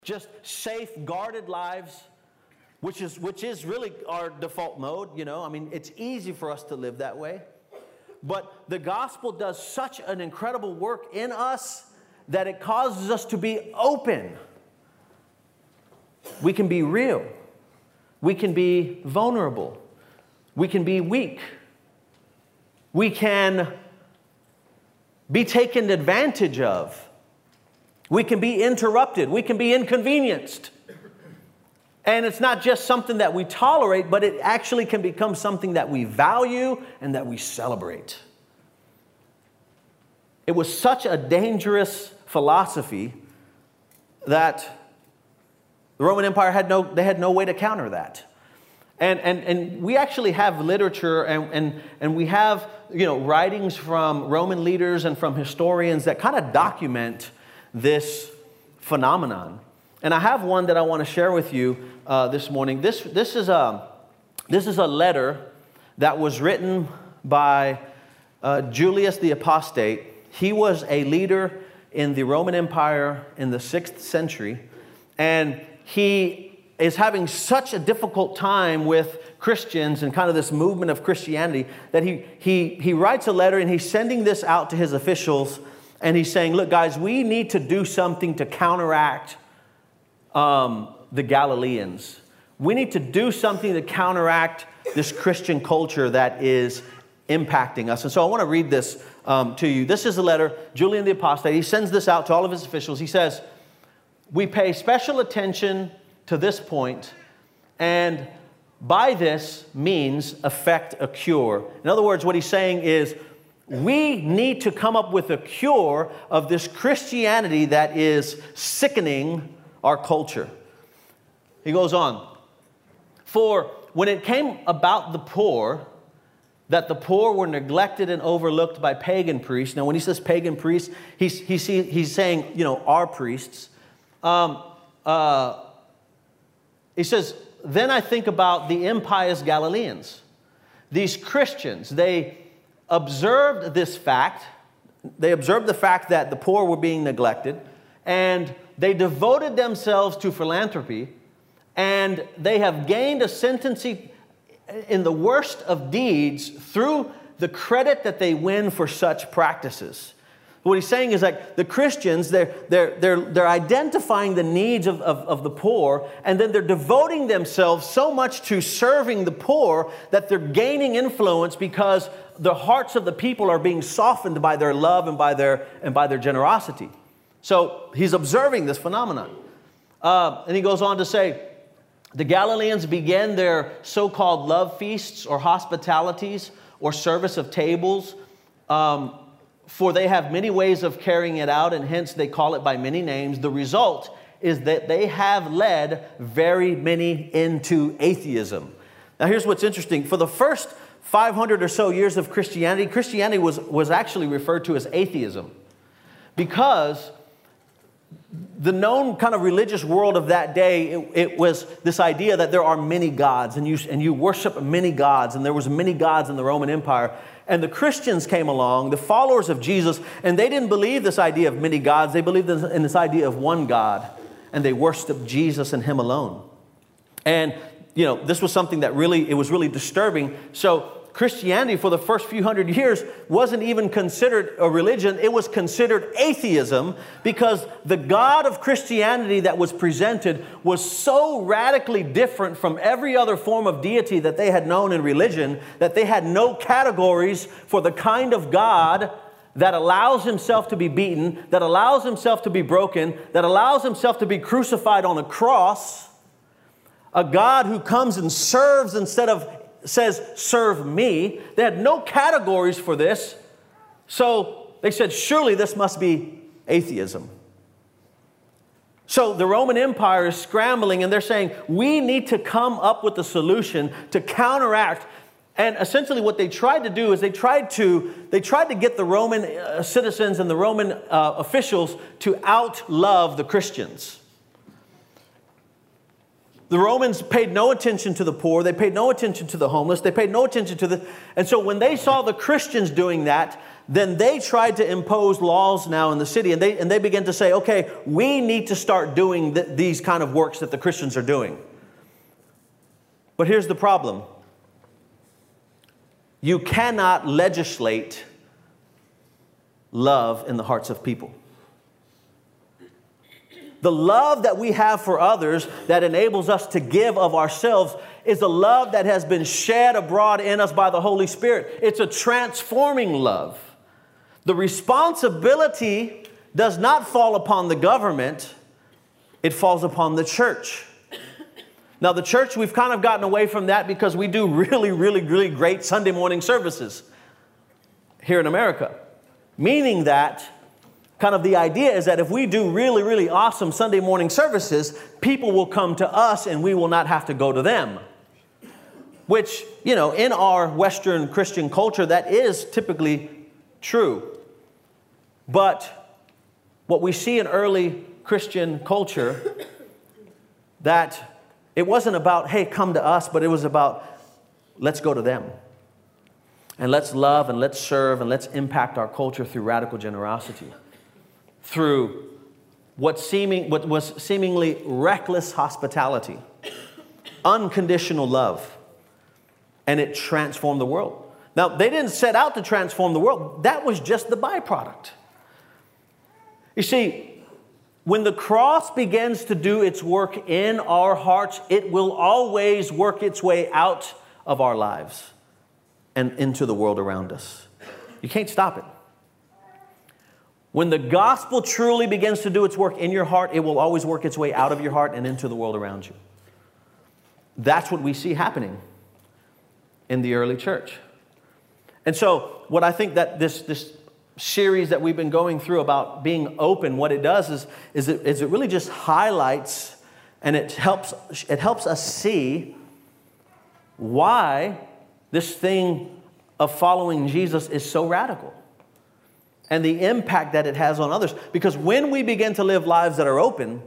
just safe, guarded lives, which is really our default mode, you know. I mean, it's easy for us to live that way. But the gospel does such an incredible work in us that it causes us to be open. We can be real. We can be vulnerable. We can be weak. We can be taken advantage of. We can be interrupted. We can be inconvenienced. And it's not just something that we tolerate, but it actually can become something that we value and that we celebrate. It was such a dangerous philosophy that the Roman Empire had no way to counter that. And we actually have literature and we have, you know, writings from Roman leaders and from historians that kind of document this phenomenon. And I have one that I want to share with you this morning. This is a letter that was written by Julius the Apostate. He was a leader in the Roman Empire in the 6th century, and he is having such a difficult time with Christians and kind of this movement of Christianity that he writes a letter, and he's sending this out to his officials, and he's saying, look, guys, we need to do something to counteract the Galileans. We need to do something to counteract this Christian culture that is impacting us. And so I want to read this to you. This is a letter, Julian the Apostate. He sends this out to all of his officials. He says, we pay special attention to this point, and by this means effect a cure. In other words, what he's saying is, we need to come up with a cure of this Christianity that is sickening our culture. He goes on, for when it came about the poor, that the poor were neglected and overlooked by pagan priests. Now, when he says pagan priests, he's saying, you know, our priests. He says, then I think about the impious Galileans. These Christians, they observed this fact. They observed the fact that the poor were being neglected, and they devoted themselves to philanthropy, and they have gained ascendancy in the worst of deeds through the credit that they win for such practices. What he's saying is like the Christians, they're identifying the needs of the poor, and then they're devoting themselves so much to serving the poor that they're gaining influence because the hearts of the people are being softened by their love and by their generosity. So he's observing this phenomenon. And he goes on to say, the Galileans began their so-called love feasts or hospitalities or service of tables, for they have many ways of carrying it out, and hence they call it by many names. The result is that they have led very many into atheism. Now here's what's interesting. For the first 500 or so years of Christianity was actually referred to as atheism, because the known kind of religious world of that day, it was this idea that there are many gods, and you worship many gods, and there was many gods in the Roman Empire. And the Christians came along, the followers of Jesus, and they didn't believe this idea of many gods. They believed in this idea of one God, and they worshiped Jesus and Him alone. And, you know, this was something that it was really disturbing. So Christianity for the first few hundred years wasn't even considered a religion. It was considered atheism, because the God of Christianity that was presented was so radically different from every other form of deity that they had known in religion that they had no categories for the kind of God that allows Himself to be beaten, that allows Himself to be broken, that allows Himself to be crucified on a cross. A God who comes and serves instead of says, serve me. They had no categories for this. So they said, surely this must be atheism. So the Roman Empire is scrambling, and they're saying, we need to come up with a solution to counteract. And essentially what they tried to do is they tried to get the Roman citizens and the Roman officials to outlove the Christians. The Romans paid no attention to the poor. They paid no attention to the homeless. They paid no attention to the... And so when they saw the Christians doing that, then they tried to impose laws now in the city. And they began to say, okay, we need to start doing these kind of works that the Christians are doing. But here's the problem. You cannot legislate love in the hearts of people. The love that we have for others that enables us to give of ourselves is a love that has been shed abroad in us by the Holy Spirit. It's a transforming love. The responsibility does not fall upon the government. It falls upon the church. Now, the church, we've kind of gotten away from that because we do really, really, really great Sunday morning services here in America. Meaning that kind of the idea is that if we do really, really awesome Sunday morning services, people will come to us and we will not have to go to them. Which, you know, in our Western Christian culture, that is typically true. But what we see in early Christian culture, that it wasn't about, hey, come to us, but it was about, let's go to them. And let's love and let's serve and let's impact our culture through radical generosity. Through what was seemingly reckless hospitality, unconditional love, and it transformed the world. Now, they didn't set out to transform the world. That was just the byproduct. You see, when the cross begins to do its work in our hearts, it will always work its way out of our lives and into the world around us. You can't stop it. When the gospel truly begins to do its work in your heart, it will always work its way out of your heart and into the world around you. That's what we see happening in the early church. And so what I think that this series that we've been going through about being open, what it does is it really just highlights and it helps us see why this thing of following Jesus is so radical. And the impact that it has on others. Because when we begin to live lives that are open,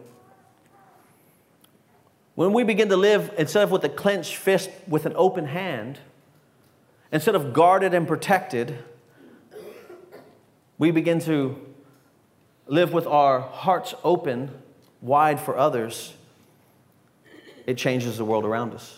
when we begin to live, instead of with a clenched fist, with an open hand, instead of guarded and protected, we begin to live with our hearts open, wide for others, it changes the world around us.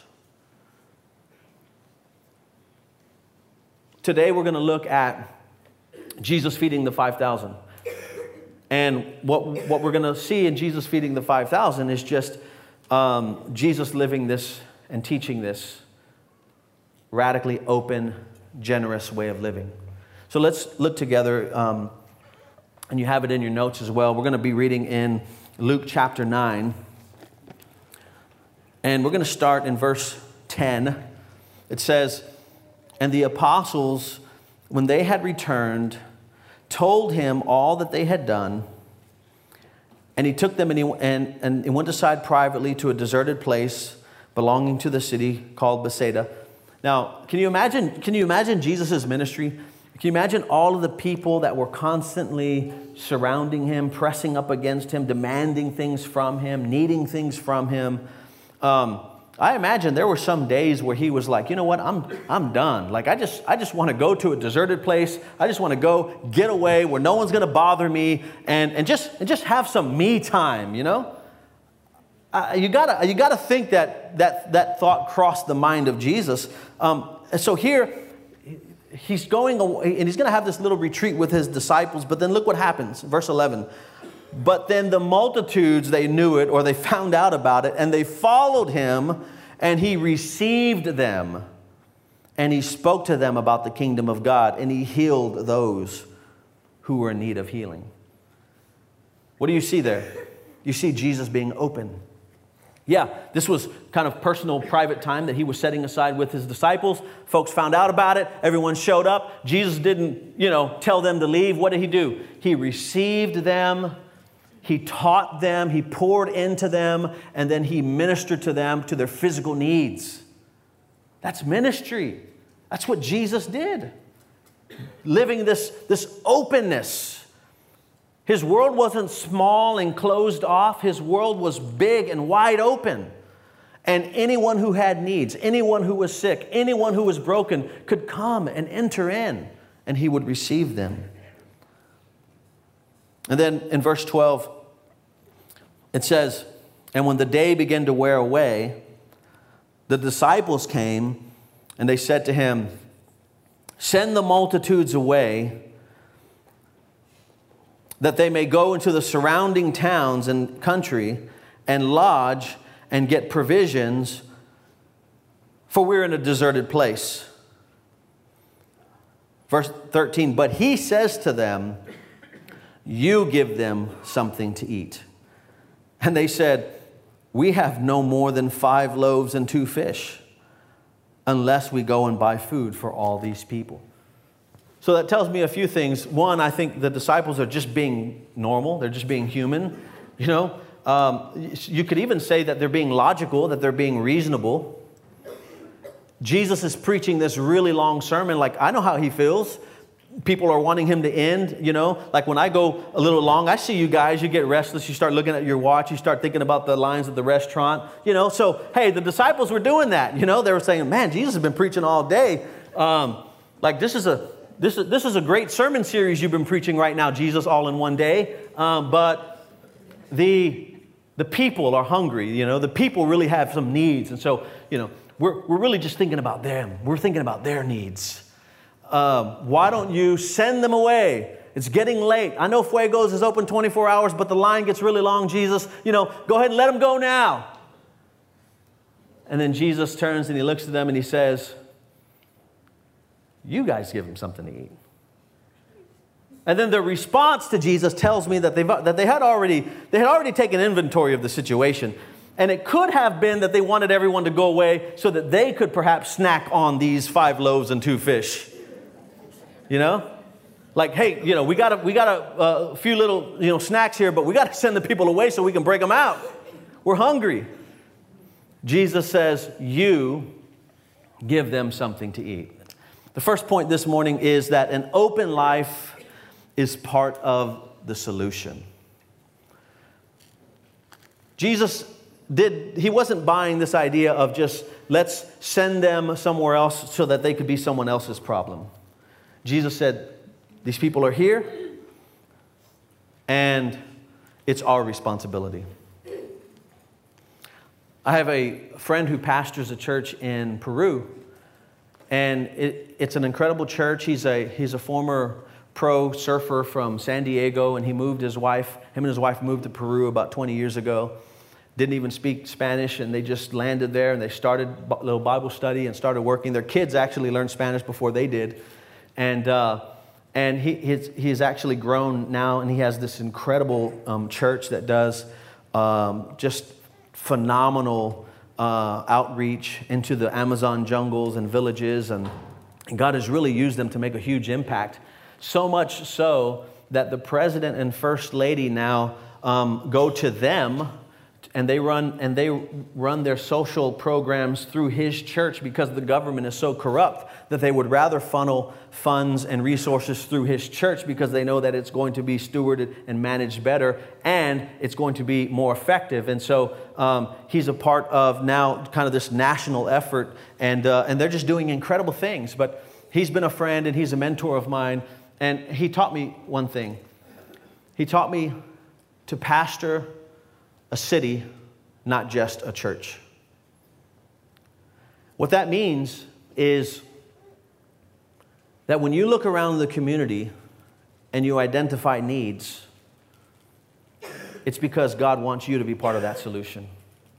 Today we're going to look at Jesus feeding the 5,000. And what we're going to see in Jesus feeding the 5,000 is just Jesus living this and teaching this radically open, generous way of living. So let's look together, and you have it in your notes as well. We're going to be reading in Luke chapter 9. And we're going to start in verse 10. It says, "And the apostles, when they had returned, told him all that they had done. And he took them and he went aside privately to a deserted place belonging to the city called Bethsaida." Now, can you imagine Jesus' ministry? Can you imagine all of the people that were constantly surrounding him, pressing up against him, demanding things from him, needing things from him? I imagine there were some days where he was like, you know what, I'm done. Like, I just want to go to a deserted place. I just want to go get away where no one's going to bother me and just have some me time, you know? You gotta think that thought crossed the mind of Jesus. And so here, he's going away, and he's going to have this little retreat with his disciples. But then look what happens, verse 11. "But then the multitudes, they knew it, or they found out about it, and they followed him, and he received them. And he spoke to them about the kingdom of God, and he healed those who were in need of healing." What do you see there? You see Jesus being open. Yeah, this was kind of personal, private time that he was setting aside with his disciples. Folks found out about it. Everyone showed up. Jesus didn't, tell them to leave. What did he do? He received them. He taught them. He poured into them. And then he ministered to them, to their physical needs. That's ministry. That's what Jesus did. Living this openness. His world wasn't small and closed off. His world was big and wide open. And anyone who had needs, anyone who was sick, anyone who was broken could come and enter in, and he would receive them. And then in verse 12, it says, and when the day began to wear away, the disciples came, and they said to him, send the multitudes away, that they may go into the surrounding towns and country and lodge and get provisions, for we're in a deserted place. Verse 13, but he says to them, you give them something to eat. And they said, we have no more than 5 loaves and 2 fish, unless we go and buy food for all these people. So that tells me a few things. One, I think the disciples are just being normal. They're just being human. You know, you could even say that they're being logical, that they're being reasonable. Jesus is preaching this really long sermon. Like, I know how he feels. People are wanting him to end, you know. Like when I go a little long, I see you guys, you get restless. You start looking at your watch. You start thinking about the lines at the restaurant, you know. So, hey, the disciples were doing that, you know. They were saying, man, Jesus has been preaching all day. Like this is a great sermon series you've been preaching right now, Jesus, all in one day. But the people are hungry, you know. The people really have some needs. And so, you know, we're really just thinking about them. We're thinking about their needs. Why don't you send them away? It's getting late. I know Fuego's is open 24 hours, but the line gets really long, Jesus. You know, go ahead and let them go now. And then Jesus turns and he looks at them and he says, you guys give them something to eat. And then the response to Jesus tells me that they had already taken inventory of the situation. And it could have been that they wanted everyone to go away so that they could perhaps snack on these 5 loaves and 2 fish. You know? Like, hey, you know, we got a few little, you know, snacks here, but we got to send the people away so we can break them out. We're hungry. Jesus says, you give them something to eat. The first point this morning is that an open life is part of the solution. Jesus he wasn't buying this idea of just let's send them somewhere else so that they could be someone else's problem. Jesus said, these people are here and it's our responsibility. I have a friend who pastors a church in Peru, and it's an incredible church. He's a former pro surfer from San Diego, and him and his wife moved to Peru about 20 years ago. Didn't even speak Spanish, and they just landed there, and they started a little Bible study and started working. Their kids actually learned Spanish before they did. And he's actually grown now, and he has this incredible church that does just phenomenal outreach into the Amazon jungles and villages, and God has really used them to make a huge impact. So much so that the president and first lady now go to them, and they run their social programs through his church because the government is so corrupt that they would rather funnel funds and resources through his church because they know that it's going to be stewarded and managed better and it's going to be more effective. And so he's a part of now kind of this national effort, and they're just doing incredible things. But he's been a friend and he's a mentor of mine, and he taught me one thing. He taught me to pastor a city, not just a church. What that means is that when you look around the community and you identify needs, it's because God wants you to be part of that solution.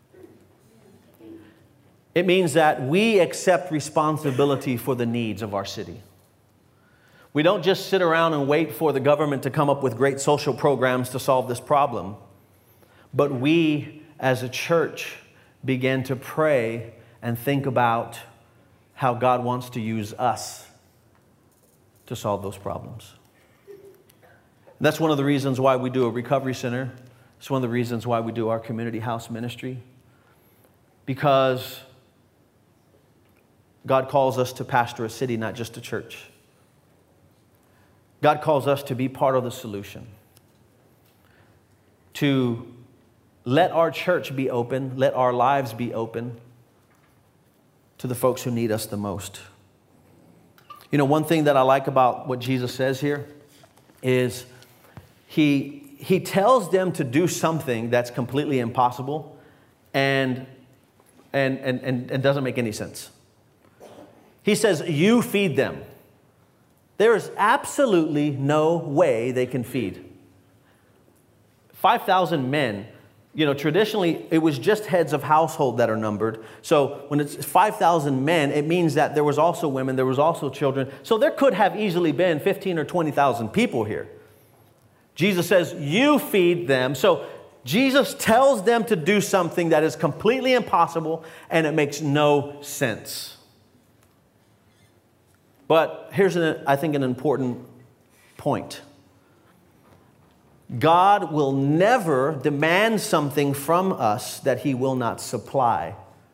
It means that we accept responsibility for the needs of our city. We don't just sit around and wait for the government to come up with great social programs to solve this problem. But we, as a church, begin to pray and think about how God wants to use us to solve those problems. That's one of the reasons why we do a recovery center. It's one of the reasons why we do our community house ministry. Because God calls us to pastor a city, not just a church. God calls us to be part of the solution. To let our church be open. Let our lives be open to the folks who need us the most. You know, one thing that I like about what Jesus says here is he tells them to do something that's completely impossible and doesn't make any sense. He says, you feed them. There is absolutely no way they can feed. 5,000 men, you know, traditionally it was just heads of household that are numbered. So when it's 5,000 men, it means that there was also women, there was also children. So there could have easily been 15 or 20,000 people here. Jesus says, you feed them. So Jesus tells them to do something that is completely impossible and it makes no sense. But here's, I think, an important point. God will never demand something from us that He will not supply.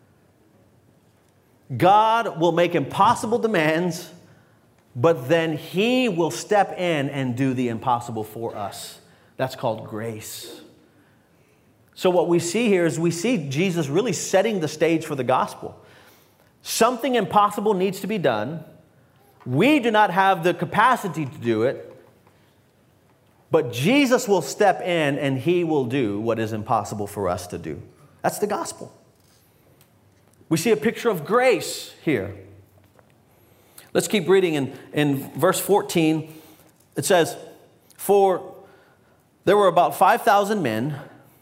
God will make impossible demands, but then He will step in and do the impossible for us. That's called grace. So what we see here is we see Jesus really setting the stage for the gospel. Something impossible needs to be done. We do not have the capacity to do it, but Jesus will step in and He will do what is impossible for us to do. That's the gospel. We see a picture of grace here. Let's keep reading in verse 14. It says, for there were about 5,000 men,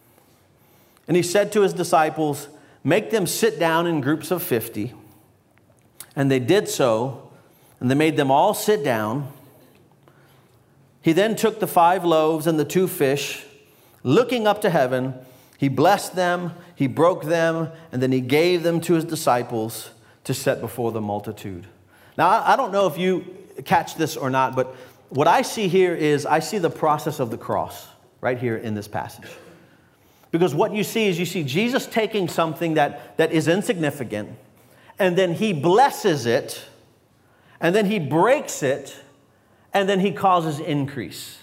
and He said to His disciples, make them sit down in groups of 50. And they did so, and they made them all sit down. He then took the 5 loaves and the 2 fish, looking up to heaven, He blessed them, He broke them, and then He gave them to His disciples to set before the multitude. Now, I don't know if you catch this or not, but what I see here is I see the process of the cross right here in this passage. Because what you see is you see Jesus taking something that is insignificant, and then He blesses it, and then He breaks it, and then He causes increase.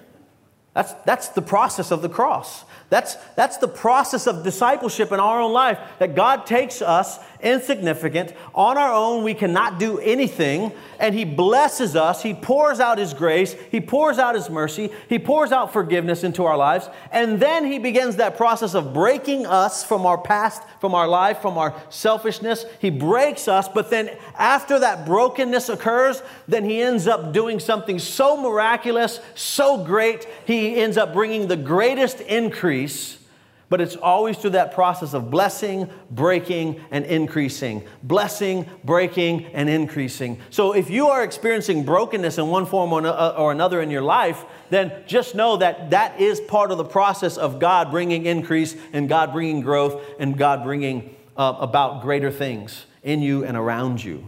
That's the process of the cross. That's the process of discipleship in our own life, that God takes us insignificant. On our own, we cannot do anything, and He blesses us. He pours out His grace. He pours out His mercy. He pours out forgiveness into our lives, and then He begins that process of breaking us from our past, from our life, from our selfishness. He breaks us, but then after that brokenness occurs, then He ends up doing something so miraculous, so great, He ends up bringing the greatest increase. But it's always through that process of blessing, breaking, and increasing. Blessing, breaking, and increasing. So if you are experiencing brokenness in one form or another in your life, then just know that that is part of the process of God bringing increase and God bringing growth and God bringing about greater things in you and around you.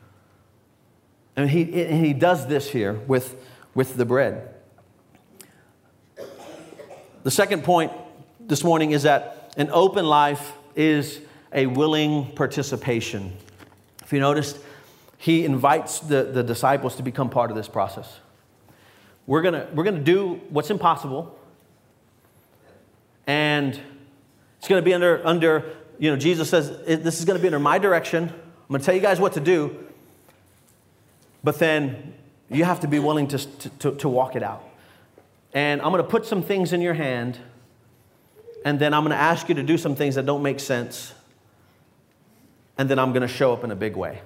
And he does this here with the bread. The second point this morning is that an open life is a willing participation. If you noticed, He invites the disciples to become part of this process. We're gonna do what's impossible, and it's gonna be under Jesus says this is gonna be under my direction. I'm gonna tell you guys what to do, but then you have to be willing to walk it out. And I'm gonna put some things in your hand. And then I'm going to ask you to do some things that don't make sense. And then I'm going to show up in a big way.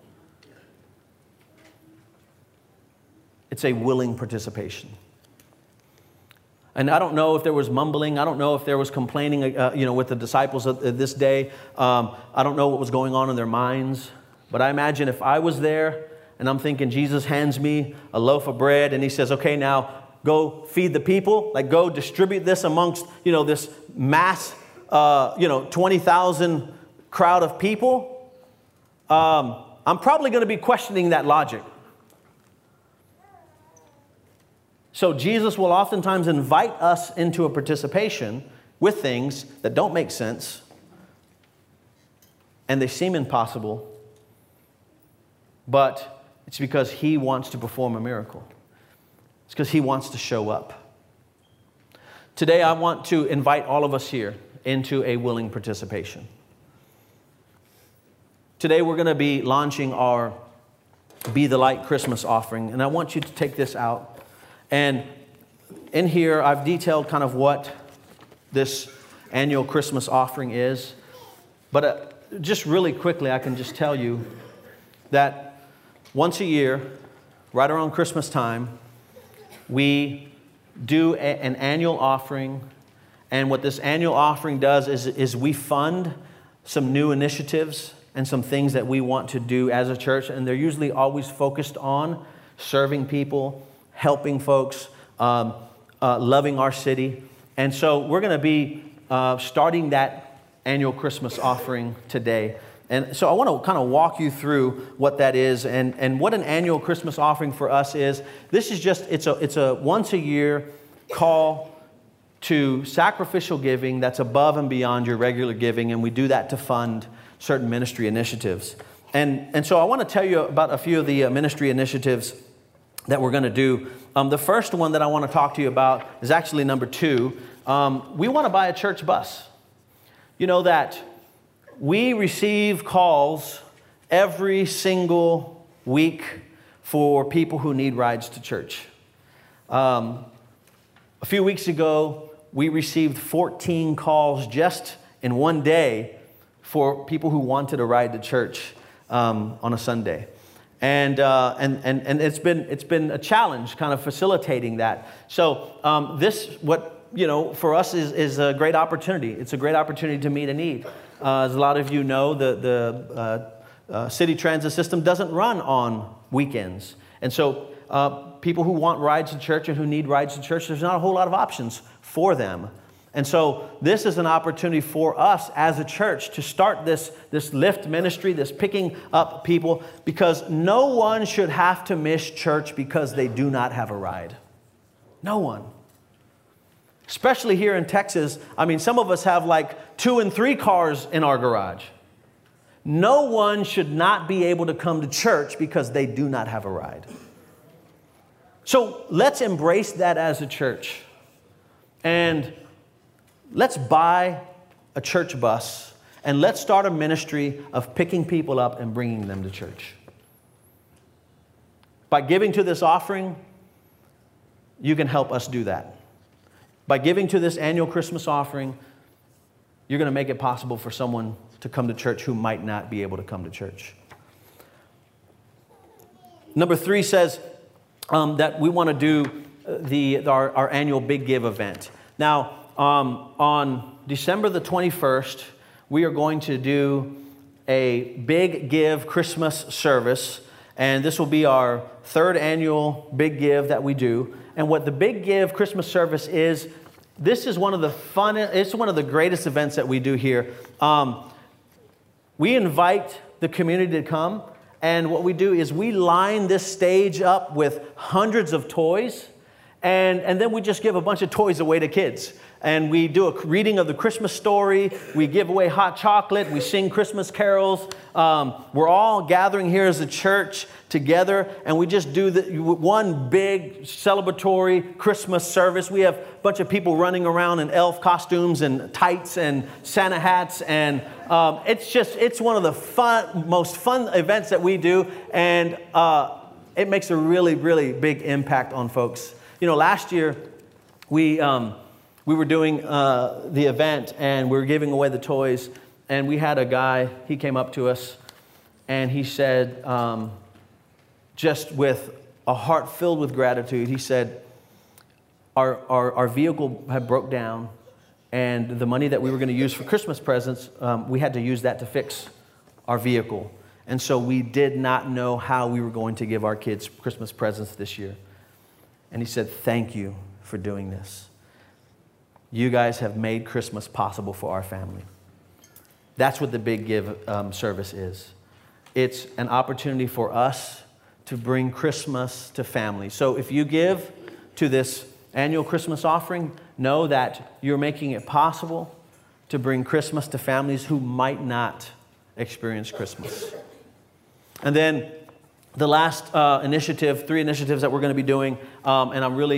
It's a willing participation. And I don't know if there was mumbling. I don't know if there was complaining, with the disciples of this day. I don't know what was going on in their minds. But I imagine if I was there and I'm thinking Jesus hands me a loaf of bread and He says, okay, now go feed the people, like go distribute this amongst, this mass, 20,000 crowd of people. I'm probably going to be questioning that logic. So Jesus will oftentimes invite us into a participation with things that don't make sense and they seem impossible, but it's because He wants to perform a miracle. It's because He wants to show up. Today, I want to invite all of us here into a willing participation. Today, we're going to be launching our Be the Light Christmas offering, and I want you to take this out. And in here, I've detailed kind of what this annual Christmas offering is. But just really quickly, I can just tell you that once a year, right around Christmas time, we do an annual offering. And what this annual offering does is we fund some new initiatives and some things that we want to do as a church. And they're usually always focused on serving people, helping folks, loving our city. And so we're going to be starting that annual Christmas offering today. And so I want to kind of walk you through what that is and what an annual Christmas offering for us is. This is just, it's a once a year call to sacrificial giving that's above and beyond your regular giving, and we do that to fund certain ministry initiatives. And so I want to tell you about a few of the ministry initiatives that we're going to do. The first one that I want to talk to you about is actually number 2. We want to buy a church bus. You know that we receive calls every single week for people who need rides to church. A few weeks ago, we received 14 calls just in one day for people who wanted a ride to church on a Sunday. And it's been a challenge kind of facilitating that. So this, for us is a great opportunity. It's a great opportunity to meet a need. As a lot of you know, the city transit system doesn't run on weekends. And so people who want rides to church and who need rides to church, there's not a whole lot of options for them. And so this is an opportunity for us as a church to start this lift ministry, this picking up people, because no one should have to miss church because they do not have a ride. No one. Especially here in Texas. I mean, some of us have like 2 and 3 cars in our garage. No one should not be able to come to church because they do not have a ride. So let's embrace that as a church. And let's buy a church bus and let's start a ministry of picking people up and bringing them to church. By giving to this offering, you can help us do that. By giving to this annual Christmas offering, you're going to make it possible for someone to come to church who might not be able to come to church. Number 3 says that we want to do our annual Big Give event. Now, on December the 21st, we are going to do a Big Give Christmas service, and this will be our 3rd annual Big Give that we do. And what the Big Give Christmas service is, this is one of the greatest events that we do here. We invite the community to come, and what we do is we line this stage up with hundreds of toys, and then we just give a bunch of toys away to kids. And we do a reading of the Christmas story. We give away hot chocolate. We sing Christmas carols. We're all gathering here as a church together, and we just do one big celebratory Christmas service. We have a bunch of people running around in elf costumes and tights and Santa hats, and it's one of the most fun events that we do, and it makes a really, really big impact on folks. You know, last year we were doing the event, and we were giving away the toys, and we had a guy, he came up to us, and he said, just with a heart filled with gratitude, he said, our vehicle had broke down, and the money that we were going to use for Christmas presents, we had to use that to fix our vehicle. And so we did not know how we were going to give our kids Christmas presents this year. And he said, thank you for doing this. You guys have made Christmas possible for our family. That's what the Big Give service is. It's an opportunity for us to bring Christmas to families. So if you give to this annual Christmas offering, know that you're making it possible to bring Christmas to families who might not experience Christmas. And then the last 3 initiatives that we're going to be doing, and I'm really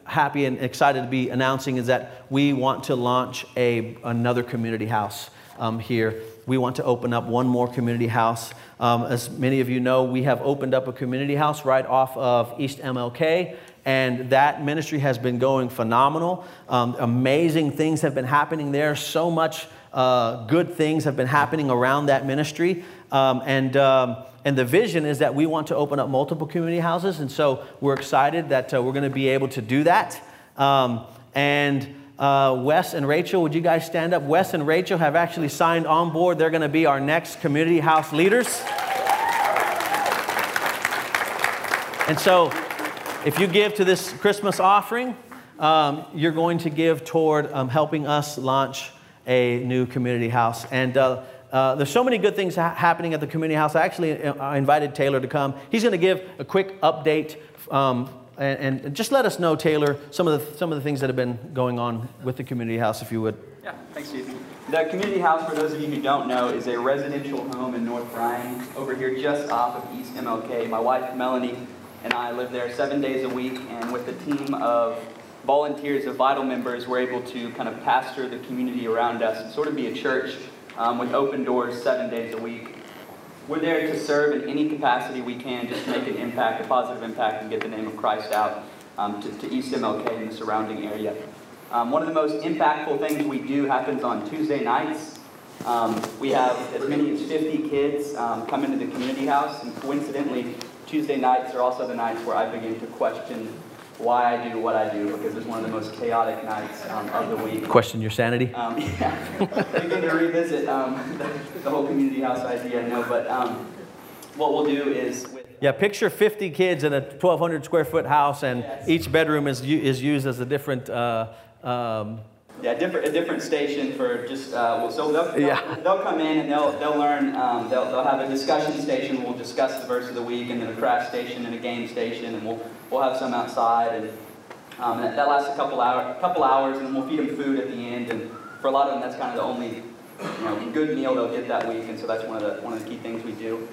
happy and excited to be announcing is that we want to launch another community house here. We want to open up one more community house. As many of you know, we have opened up a community house right off of East MLK, and that ministry has been going phenomenal. Amazing things have been happening there. So much good things have been happening around that ministry. And the vision is that we want to open up multiple community houses, and so we're excited that we're going to be able to do that. Wes and Rachel, would you guys stand up? Wes and Rachel have actually signed on board. They're going to be our next community house leaders. And so if you give to this Christmas offering, you're going to give toward helping us launch a new community house. And there's so many good things happening at the community house. I invited Taylor to come. He's going to give a quick update and just let us know, Taylor, some of the things that have been going on with the community house, if you would. Yeah, thanks, Jason. The community house, for those of you who don't know, is a residential home in North Bryan, over here just off of East MLK. My wife, Melanie, and I live there 7 days a week, and with a team of volunteers, of Vital members, we're able to kind of pastor the community around us and sort of be a church with open doors 7 days a week. We're there to serve in any capacity we can, just to make an impact, a positive impact, and get the name of Christ out to East MLK and the surrounding area. One of the most impactful things we do happens on Tuesday nights. We have as many as 50 kids come into the community house, and coincidentally, Tuesday nights are also the nights where I begin to question why I do what I do, because it's one of the most chaotic nights of the week. Question your sanity? Yeah. Begin to revisit the whole community house idea, no, but what we'll do is... Yeah, picture 50 kids in a 1,200 square foot house, and each bedroom is used as a different... a different station for just, so they'll come in and they'll learn, they'll have a discussion station, we'll discuss the verse of the week, and then a craft station and a game station, and we'll have some outside, and that lasts a couple hours, and then we'll feed them food at the end, and for a lot of them that's kind of the only good meal they'll get that week, and so that's one of the key things we do.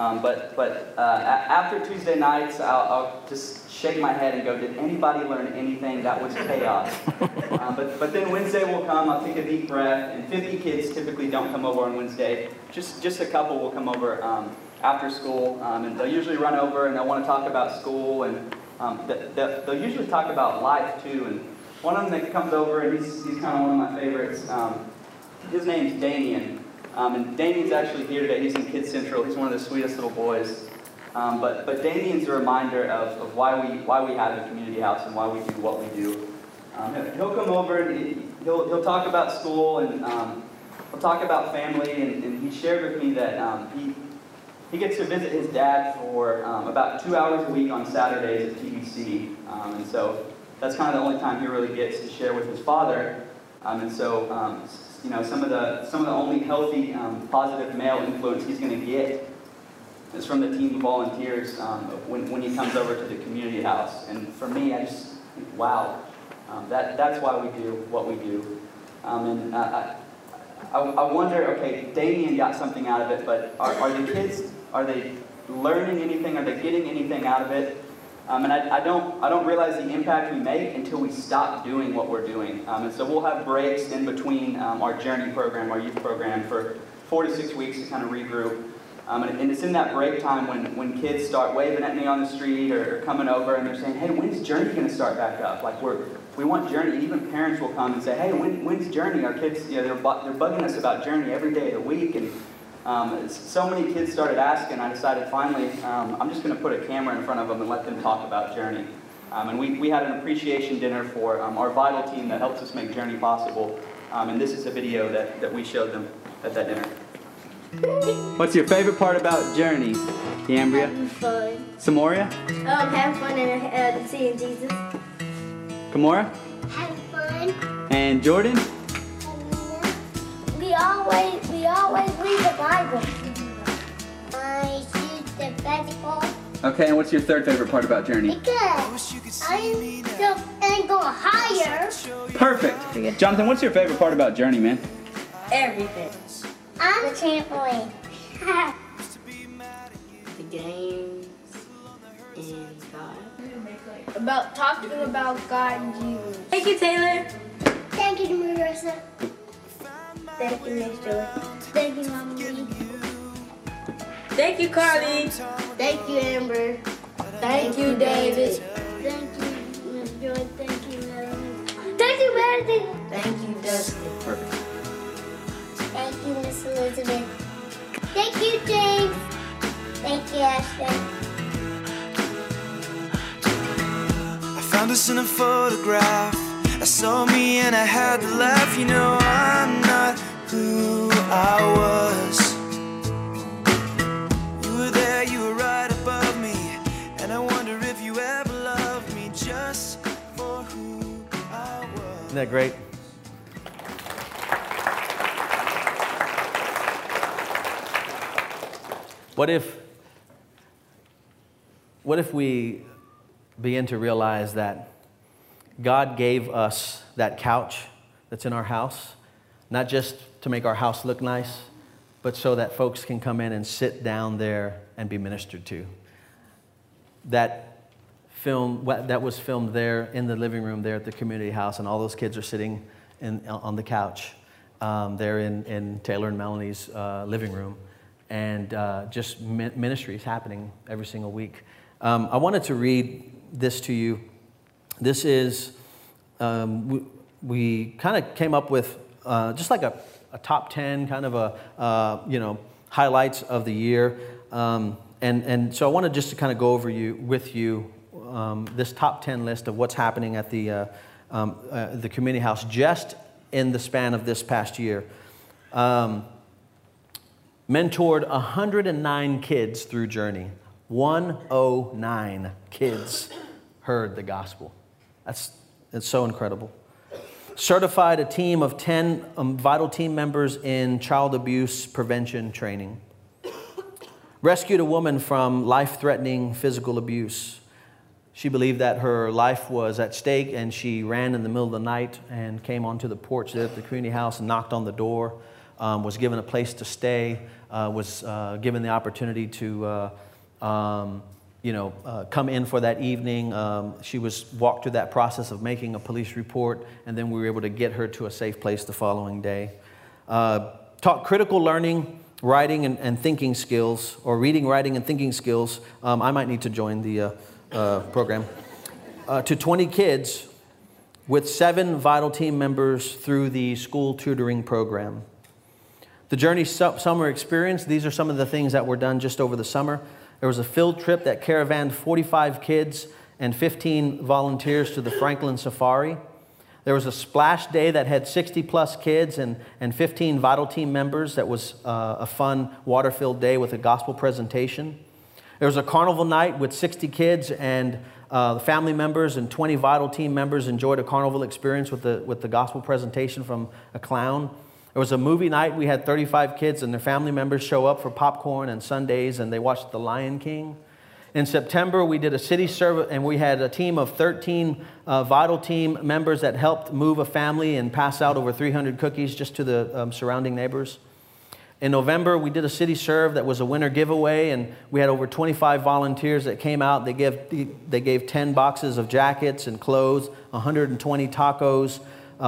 After Tuesday nights, I'll just shake my head and go, did anybody learn anything? That was chaos. But then Wednesday will come, I'll take a deep breath, and 50 kids typically don't come over on Wednesday. Just a couple will come over after school, and they'll usually run over and they'll want to talk about school, and they'll usually talk about life too. And one of them that comes over, and he's kind of one of my favorites, his name's Damien. And Damien's actually here today. He's in Kids Central. He's one of the sweetest little boys. But Damien's a reminder of why we have the community house and why we do what we do. He'll come over and he'll talk about school, and he'll talk about family. And he shared with me that he gets to visit his dad for about 2 hours a week on Saturdays at TBC. And so that's kind of the only time he really gets to share with his father. Some of the only healthy, positive male influence he's going to get is from the team of volunteers when he comes over to the community house. And for me, I just think, wow, that's why we do what we do. I wonder, okay, Damien got something out of it, but are the kids, are they learning anything? Are they getting anything out of it? And I don't realize the impact we make until we stop doing what we're doing. And so we'll have breaks in between our Journey program, our youth program, for 4 to 6 weeks to kind of regroup. And it's in that break time when kids start waving at me on the street or coming over and they're saying, hey, when's Journey going to start back up? Like we want Journey. Even parents will come and say, hey, when's Journey? Our kids, they're bugging us about Journey every day of the week. And so many kids started asking, I decided finally, I'm just going to put a camera in front of them and let them talk about Journey. And we had an appreciation dinner for our Vital team that helps us make Journey possible. And this is a video that we showed them at that dinner. What's your favorite part about Journey, D'Ambria? Having fun. Samoria? Having fun and seeing Jesus. Kamora? Having fun. And Jordan? We always read the Bible. I shoot the basketball. Okay, and what's your third favorite part about Journey? Because I'm going higher. Perfect. Jonathan, what's your favorite part about Journey, man? Everything. I'm the trampoline. The games and God. about talking about God and Jesus. Thank you, Taylor. Thank you, Marissa. Thank you, Miss Joy. Thank you, Mama Lee. Thank you, Carly. Thank you, Amber. Thank you, David. Thank you, Miss Joy. Thank you, Melanie. Thank you, Meredith. Thank you, Dustin. Perfect. Thank you, Miss Elizabeth. Thank you, James. Thank you, Ashton. I found us in a photograph. I saw me and I had to laugh. You know I'm not who I was. You were there, you were right above me, and I wonder if you ever loved me just for who I was. Isn't that great? What if we begin to realize that God gave us that couch that's in our house, not just to make our house look nice, but so that folks can come in and sit down there and be ministered to. That was filmed there in the living room there at the community house, and all those kids are sitting on the couch there in Taylor and Melanie's living room, and just ministry is happening every single week. I wanted to read this to you. This is, we kind of came up with just like a top 10 kind of a, highlights of the year. And so I wanted just to kind of go over with you this top 10 list of what's happening at the community house just in the span of this past year. Mentored 109 kids through Journey. 109 kids heard the gospel. It's so incredible. Certified a team of 10 vital team members in child abuse prevention training. Rescued a woman from life-threatening physical abuse. She believed that her life was at stake, and she ran in the middle of the night and came onto the porch there at the community house and knocked on the door, was given a place to stay, was given the opportunity to come in for that evening. She was walked through that process of making a police report, and then we were able to get her to a safe place the following day. Taught critical learning, writing, and thinking skills, or reading, writing, and thinking skills. I might need to join the program. To 20 kids with 7 vital team members through the school tutoring program. The Journey Summer Experience, these are some of the things that were done just over the summer. There was a field trip that caravanned 45 kids and 15 volunteers to the Franklin Safari. There was a splash day that had 60-plus kids and 15 vital team members. That was a fun water-filled day with a gospel presentation. There was a carnival night with 60 kids and family members, and 20 vital team members enjoyed a carnival experience with the gospel presentation from a clown. There was a movie night. We had 35 kids and their family members show up for popcorn and sundaes, and they watched The Lion King. In September, we did a city service, and we had a team of 13 vital team members that helped move a family and pass out over 300 cookies just to the surrounding neighbors. In November, we did a city serve that was a winter giveaway, and we had over 25 volunteers that came out. They gave 10 boxes of jackets and clothes, 120 tacos,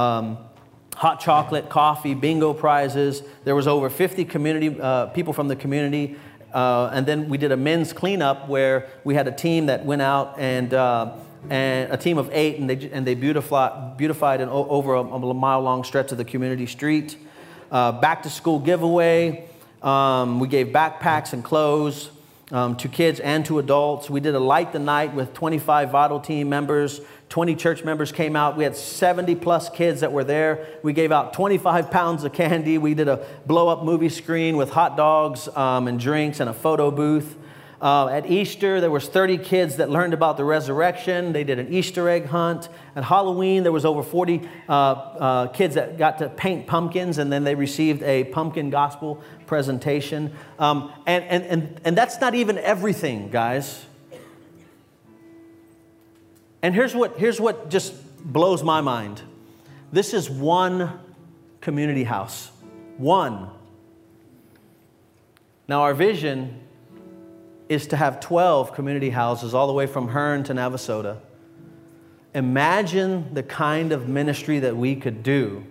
hot chocolate, coffee, bingo prizes. There was over 50 community people from the community. And then we did a men's cleanup where we had a team that went out and a team of 8, and they beautified over a mile-long stretch of the community street. Back to school giveaway. We gave backpacks and clothes to kids and to adults. We did a light the night with 25 vital team members. 20 church members came out. We had 70-plus kids that were there. We gave out 25 pounds of candy. We did a blow-up movie screen with hot dogs and drinks and a photo booth. At Easter, there was 30 kids that learned about the resurrection. They did an Easter egg hunt. At Halloween, there was over 40 kids that got to paint pumpkins, and then they received a pumpkin gospel presentation. And that's not even everything, guys. And here's what just blows my mind. This is one community house. One. Now, our vision is to have 12 community houses all the way from Hearn to Navasota. imagine the kind of ministry that we could do.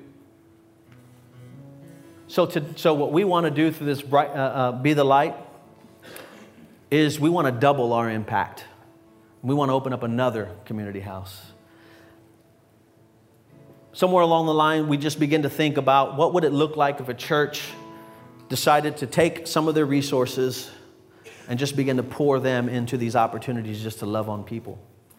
So what we want to do through this Be the Light is we want to double our impact. We want to open up another community house. Somewhere along the line, we just begin to think about what would it look like if a church decided to take some of their resources and just begin to pour them into these opportunities just to love on people.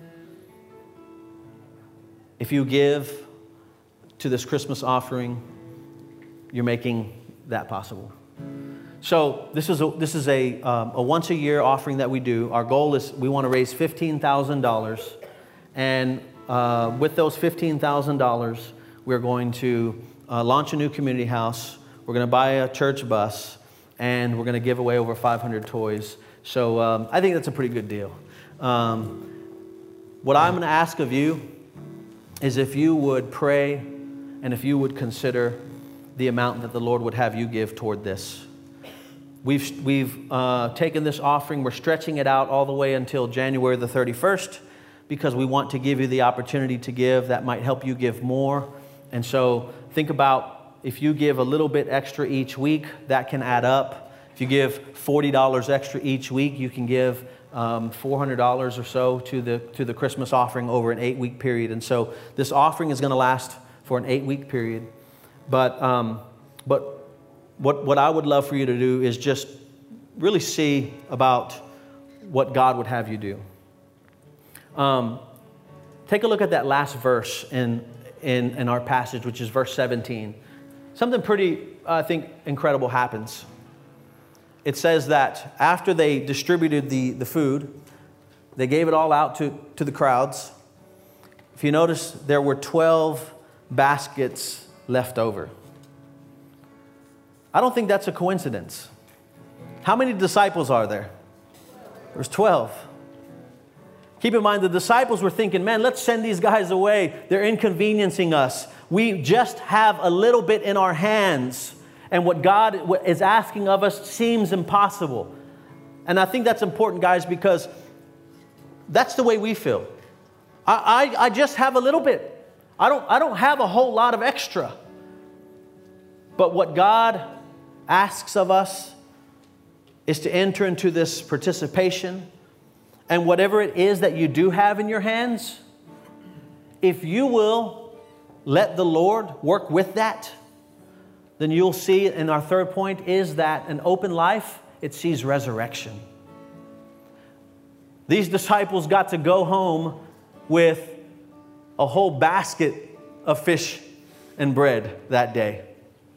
If you give to this Christmas offering, you're making that possible. So this is a once a year offering that we do. Our goal is we want to raise $15,000, and with those $15,000, we're going to launch a new community house. We're going to buy a church bus, and we're going to give away over 500 toys. So I think that's a pretty good deal. What I'm going to ask of you is if you would pray and if you would consider the amount that the Lord would have you give toward this. We've taken this offering, we're stretching it out all the way until January the 31st because we want to give you the opportunity to give. That might help you give more. And so think about if you give a little bit extra each week, that can add up. If you give $40 extra each week, you can give $400 or so to the Christmas offering over an 8-week period. And so this offering is going to last for an 8-week period. But what I would love for you to do is just really see about what God would have you do. Take a look at that last verse in our passage, which is verse 17. Something pretty, I think, incredible happens. It says that after they distributed the food, they gave it all out to the crowds. If you notice, there were 12 baskets left over. I don't think that's a coincidence. How many disciples are there? There's 12. Keep in mind, the disciples were thinking, man, let's send these guys away. They're inconveniencing us. We just have a little bit in our hands. And what God is asking of us seems impossible. And I think that's important, guys, because that's the way we feel. I just have a little bit. I don't have a whole lot of extra. But what God asks of us is to enter into this participation. And whatever it is that you do have in your hands, if you will let the Lord work with that, then you'll see, and our third point is that an open life, it sees resurrection. These disciples got to go home with a whole basket of fish and bread that day.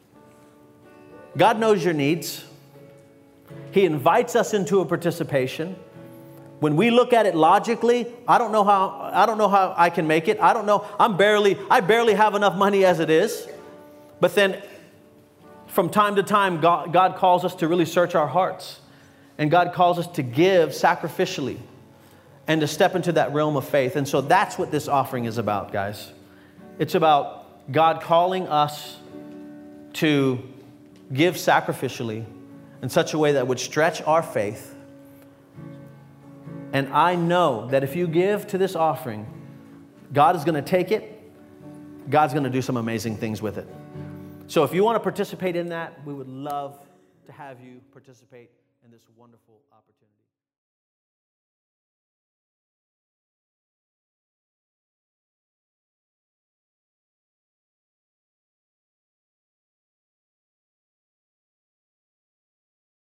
God knows your needs. He invites us into a participation. When we look at it logically, I don't know how I can make it. I don't know. I barely have enough money as it is. But then from time to time, God calls us to really search our hearts. And God calls us to give sacrificially and to step into that realm of faith. And so that's what this offering is about, guys. It's about God calling us to give sacrificially in such a way that would stretch our faith. And I know that if you give to this offering, God is going to take it. God's going to do some amazing things with it. So if you want to participate in that, we would love to have you participate in this wonderful opportunity.